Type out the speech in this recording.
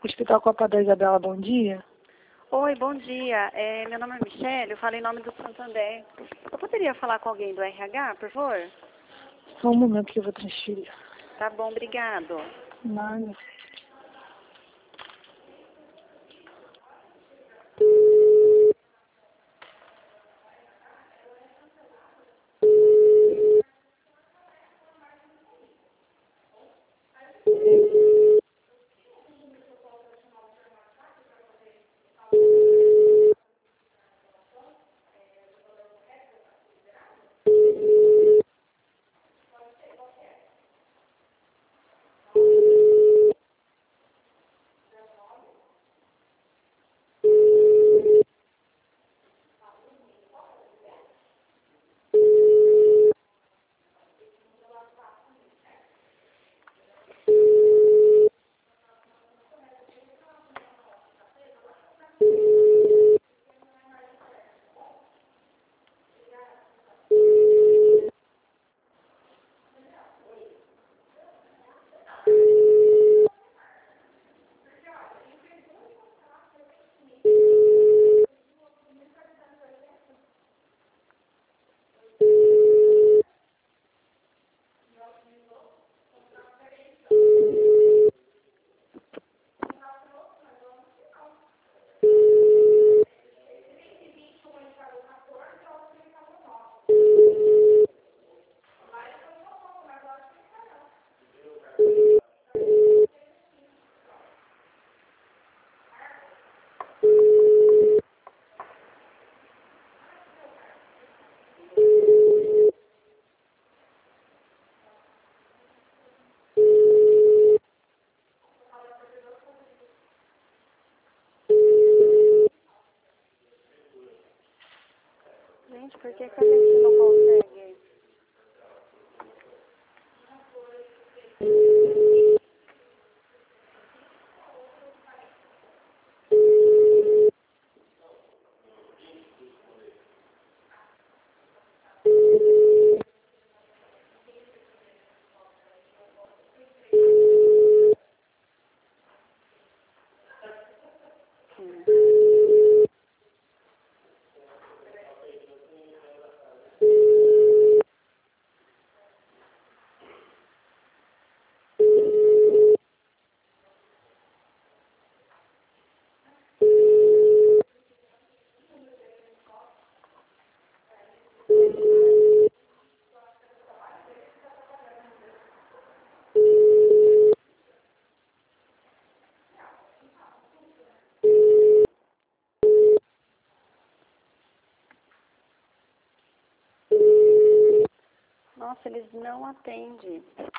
Hospital Copa da Isabela, bom dia. Oi, bom dia. Meu nome é Michele, eu falo em nome do Santander. Eu poderia falar com alguém do RH, por favor? Só um momento que eu vou transferir. Tá bom, obrigado. Nada. Gente, por que a gente não consegue? Nossa, eles não atendem.